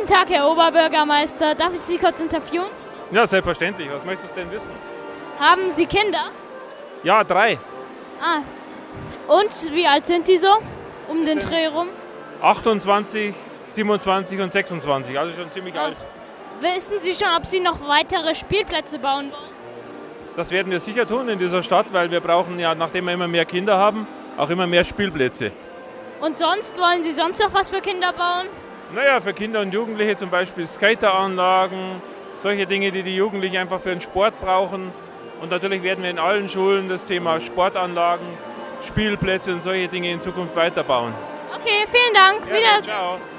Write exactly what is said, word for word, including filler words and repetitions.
Guten Tag, Herr Oberbürgermeister. Darf ich Sie kurz interviewen? Ja, selbstverständlich. Was möchtest du denn wissen? Haben Sie Kinder? Ja, drei. Ah. Und wie alt sind die so? Um den Dreh rum? achtundzwanzig, siebenundzwanzig und sechsundzwanzig, also schon ziemlich Ah. alt. Wissen Sie schon, ob Sie noch weitere Spielplätze bauen wollen? Das werden wir sicher tun in dieser Stadt, weil wir brauchen ja, nachdem wir immer mehr Kinder haben, auch immer mehr Spielplätze. Und sonst, wollen Sie sonst noch was für Kinder bauen? Naja, für Kinder und Jugendliche zum Beispiel Skateranlagen, solche Dinge, die die Jugendlichen einfach für den Sport brauchen. Und natürlich werden wir in allen Schulen das Thema Sportanlagen, Spielplätze und solche Dinge in Zukunft weiterbauen. Okay, vielen Dank. Ja, Wiedersehen. ciao.